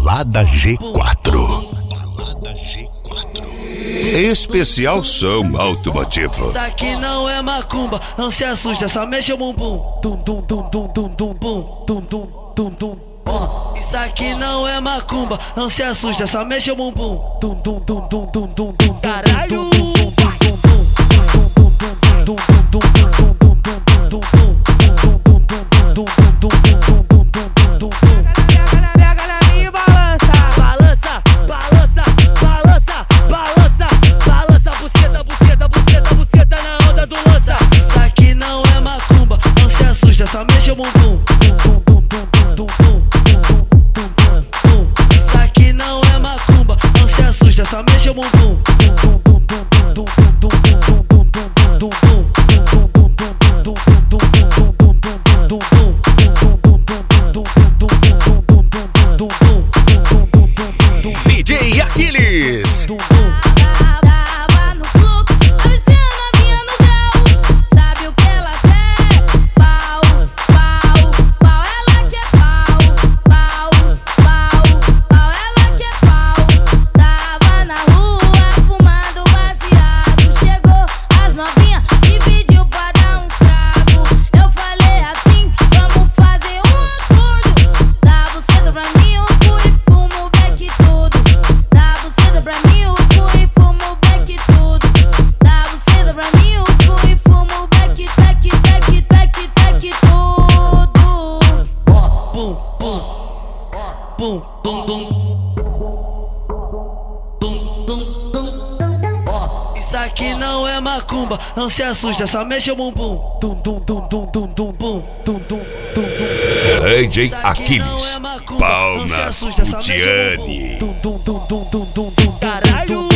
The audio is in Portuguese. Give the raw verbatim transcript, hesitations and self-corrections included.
Balada G quatro. Especial som automotivo. Isso aqui não é macumba, não se assusta, só mexe o bumbum. Dum dum dum dum dum dum bum, dum dum dum dum. Isso aqui não é macumba, não se assusta, só mexe o bumbum. Dum dum dum dum dum dum dum. Caralho! Pega na minha e balança, balança, balança, balança, balança, balança, buceta, buceta, buceta, buceta na onda do lança. Isso aqui não é macumba, não se assusta, só mexe o bumbum. Isso aqui não é macumba, não se assusta, só mexe o bumbum. D J Aquiles. Tava no fluxo, avistei a novinha no grau. Sabe o que ela quer? Pau, pau, pau, ela quer pau. Pau, pau, pau, ela quer pau. Tava na rua fumando baseado. Chegou as novinhas e pediu pra dar uns tragos. Eu falei assim, vamos fazer um acordo. Dá buceta pra mim, o cu e fumo o beck tudo. Dá buceta pra mim, o cu e fumo o beck tudo. Dá buceta pra mim, o cu e fumo o beck, beck, beck, beck, beck tudo. Bum, bum, bum, dum, dum. Dum, dum, dum. Isso aqui não é macumba, não se assusta, só mexe o bumbum. Dum, dum, dum, dum, dum, dum, bum. Dum, dum, dum, dum. D J Aquiles. Palmas Putiani. Dum, dum, dum, dum, dum, dum, dum. Caralho!